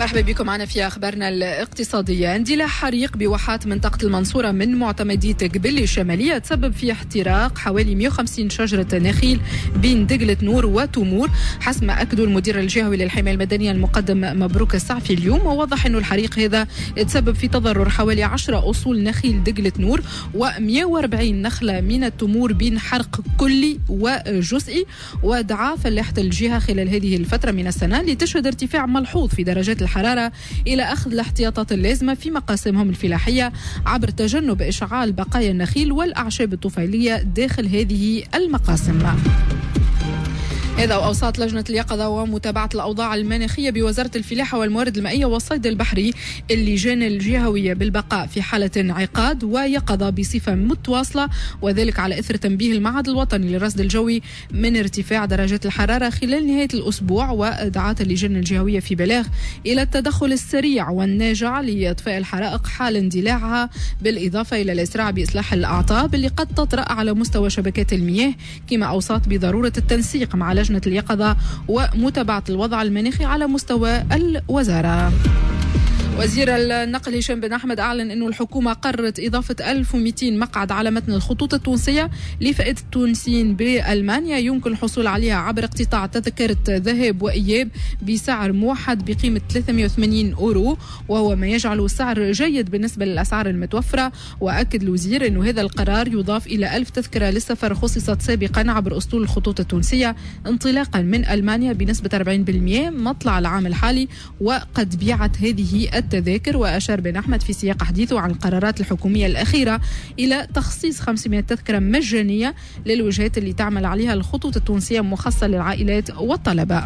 مرحبا بكم معنا في أخبارنا الاقتصادية. اندلاع حريق بواحات منطقة المنصورة من معتمدية قبلي الشمالية تسبب في احتراق حوالي 150 شجرة نخيل بين دقلة نور وتمور، حسب ما أكدوا المدير الجهوي للحماية المدنية المقدم مبروك السعفي اليوم. ووضح أنه الحريق هذا تسبب في تضرر حوالي 10 أصول نخيل دقلة نور و140 نخلة من التمور بين حرق كلي وجزئي. ودعا فلاحة الجهة خلال هذه الفترة من السنة لتشهد ارتفاع ملحوظ في درجات الحرارة إلى أخذ الاحتياطات اللازمة في مقاسمهم الفلاحية عبر تجنب إشعال بقايا النخيل والأعشاب الطفيلية داخل هذه المقاسم. هذا وأوصات لجنة اليقظة ومتابعة الأوضاع المناخية بوزارة الفلاحة والموارد المائية والصيد البحري اللجان الجهوية بالبقاء في حالة انعقاد ويقظة بصفة متواصلة، وذلك على إثر تنبيه المعهد الوطني للرصد الجوي من ارتفاع درجات الحرارة خلال نهاية الأسبوع. ودعت اللجان الجهوية في بلاغ إلى التدخل السريع والناجع لإطفاء الحرائق حال اندلاعها، بالإضافة إلى الإسراع بإصلاح الأعطاب اللي قد تطرأ على مستوى شبكات المياه، كما أوصت بضرورة التنسيق مع لجنة اليقظة ومتابعة الوضع المناخي على مستوى الوزارة. وزير النقل هشام بن أحمد أعلن أنه الحكومة قررت إضافة 1200 مقعد على متن الخطوط التونسية لفئة التونسيين بألمانيا يمكن الحصول عليها عبر اقتطاع تذكرة ذهاب وإياب بسعر موحد بقيمة 380 أورو، وهو ما يجعله السعر جيد بالنسبة للأسعار المتوفرة. وأكد الوزير أنه هذا القرار يضاف إلى 1000 تذكرة للسفر خصصت سابقا عبر أسطول الخطوط التونسية انطلاقا من ألمانيا بنسبة 40% مطلع العام الحالي، وقد بيعت هذه التذاكر. وأشار بن أحمد في سياق حديثه عن القرارات الحكومية الأخيرة إلى تخصيص 500 تذكرة مجانية للوجهات اللي تعمل عليها الخطوط التونسية مخصصة للعائلات والطلبة.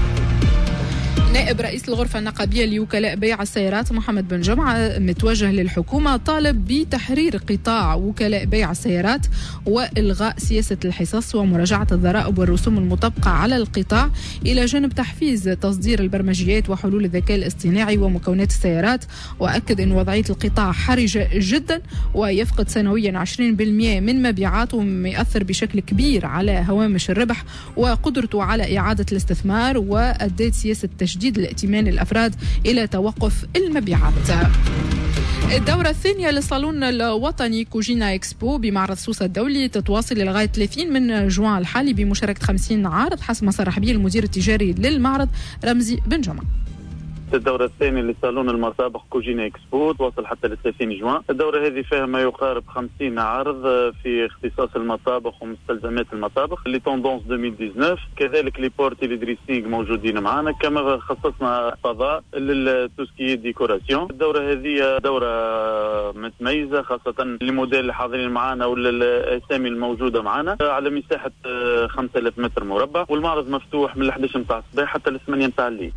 نائب رئيس الغرفة النقابية لوكلاء بيع السيارات محمد بن جمعة متوجه للحكومة طالب بتحرير قطاع وكلاء بيع السيارات وإلغاء سياسة الحصص ومراجعة الضرائب والرسوم المطبقة على القطاع، إلى جانب تحفيز تصدير البرمجيات وحلول الذكاء الاصطناعي ومكونات السيارات. وأكد أن وضعية القطاع حرجة جدا ويفقد سنويا 20% من مبيعاته، مما يؤثر بشكل كبير على هوامش الربح وقدرته على إعادة الاستثمار. وأدت سياسة تجديد الائتمان الأفراد إلى توقف المبيعات. الدورة الثانية للصالون الوطني كوجينا إكسبو بمعرض سوسة الدولي تتواصل لغاية 30 من جوان الحالي بمشاركة 50 عارض، حسب ما صرح به المدير التجاري للمعرض رمزي بن جمعة. الدورة الثانية لصالون المسابق كوجينا إكسبو تواصل حتى ل 30 جوان. الدورة هذه فيها ما يقارب 50 عرض في اختصاص المطابخ ومستلزمات المطابخ اللي توندونس 2019. كذلك لي بورتي لي دريسينغ موجودين معنا، كما خصصنا فضاء للتوسكي ديكوراسيون. الدورة هذه دورة متميزة خاصة للموديل اللي حاضرين معنا والأسامي الموجودة معنا، على مساحة 5000 متر مربع، والمعرض مفتوح من 11 متاع الصباح حتى 8 متاع الليل.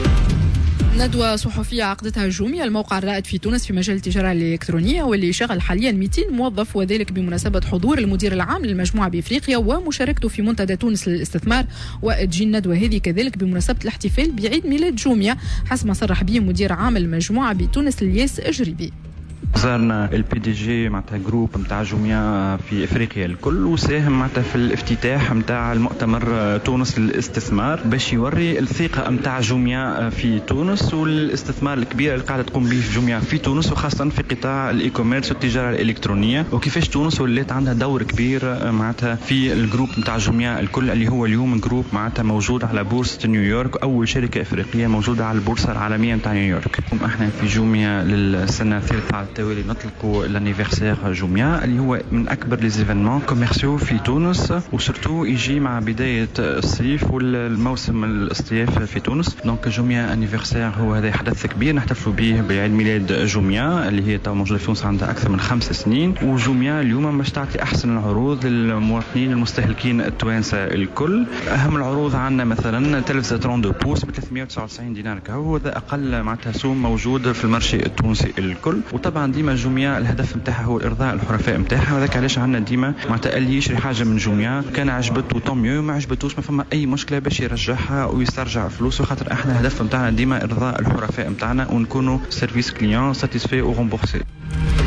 ندوة صحفية عقدتها جوميا الموقع الرائد في تونس في مجال التجارة الإلكترونية، واللي يشغل حاليا 200 موظف، وذلك بمناسبة حضور المدير العام للمجموعة بإفريقيا ومشاركته في منتدى تونس للاستثمار. وتجي الندوة هذه كذلك بمناسبة الاحتفال بعيد ميلاد جوميا، حسب ما صرح به مدير عام المجموعة بتونس الياس أجربي. زارنا البي دي جي معناتها جروب نتاع جوميا في افريقيا الكل، وساهم معناتها في الافتتاح نتاع المؤتمر تونس للاستثمار باش يوري الثقه نتاع جوميا في تونس والاستثمار الكبير اللي قاعده تقوم به جوميا في تونس، وخاصه في قطاع الاي كوميرس والتجاره الالكترونيه، وكيفاش تونس ولات عندها دور كبير معناتها في الجروب نتاع جوميا الكل اللي هو اليوم جروب معناتها موجود على بورصه نيويورك، اول شركه افريقيه موجوده على البورصه العالميه نتاع نيويورك. احنا في جوميا للسنه الثالثه على التوالي نطلقوا لانيفرسير جوميا اللي هو من اكبر لي زيفينمون كوميرسيو في تونس، وسورتو يجي مع بدايه الصيف والموسم الاصطياف في تونس. دونك جوميا انيفرسير هو هذا حدث كبير نحتفلوا به بعيد ميلاد جوميا اللي هي موجوده في تونس عندها اكثر من 5 سنين. وجوميا اليوم باش تعطي احسن العروض للمواطنين المستهلكين التوانسه الكل. اهم العروض عندنا مثلا تلفزه 32 بوس ب 399 دينار كهو، هذا اقل معناتها سوم موجود في المارشي التونسي الكل. وطبعا ديما جوميا الهدف نتاعها هو ارضاء الحرفاء نتاعها، وذاك علاش عندنا ديما معناتها اللي يشري حاجه من جوميا كان عجبته طون ميو، ما عجبتوش ما فما اي مشكله باش يرجعها ويسترجع فلوسه، خاطر احنا الهدف نتاعنا ديما ارضاء الحرفاء نتاعنا ونكونوا سيرفيس كليون ساتيسفي و رومبورسي.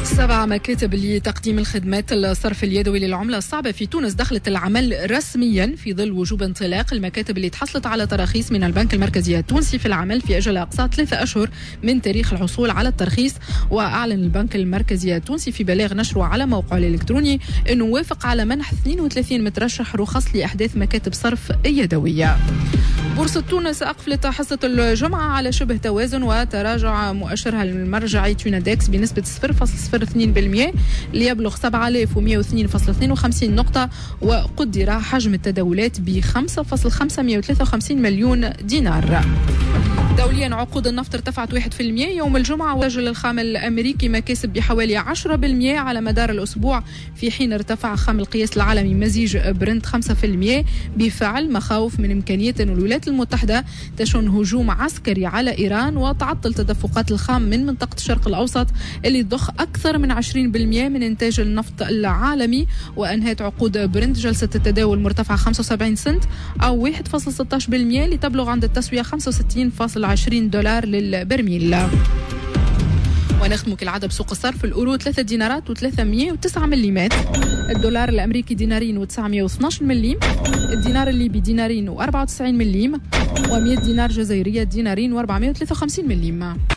7 مكاتب لتقديم الخدمات الصرف اليدوي للعملة الصعبة في تونس دخلت العمل رسميا في ظل وجوب انطلاق المكاتب اللي تحصلت على تراخيص من البنك المركزي التونسي في العمل في أجل أقصى 3 أشهر من تاريخ الحصول على الترخيص. وأعلن البنك المركزي التونسي في بلاغ نشره على موقعه الإلكتروني أنه وافق على منح 32 مترشح رخص لإحداث مكاتب صرف يدوية. بورصة تونس أقفلت حصة الجمعة على شبه توازن وتراجع مؤشرها المرجعي تونادكس بنسبة 0.02% ليبلغ 7102.52 نقطة، وقدر حجم التداولات ب 5.553 مليون دينار. دوليا عقود النفط ارتفعت 1% يوم الجمعة، وسجل الخام الأمريكي مكاسب بحوالي 10% على مدار الأسبوع، في حين ارتفع خام القياس العالمي مزيج برنت 5% بفعل مخاوف من إمكانية أن الولايات المتحدة تشن هجوم عسكري على إيران وتعطل تدفقات الخام من منطقة الشرق الأوسط اللي تضخ أكثر من 20% من إنتاج النفط العالمي. وأنهت عقود برنت جلسة التداول مرتفعة 75 سنت أو 1.16% لتبلغ عند التسوية 65.20 دولار للبرميل. ونختم كالعادة بسوق الصرف. الأورو 3 دينارات و309 مليم، الدولار الأمريكي دينارين و912 مليم، الدينار الليبي دينارين و94 مليم، و100 دينار جزائرية دينارين و453 مليم.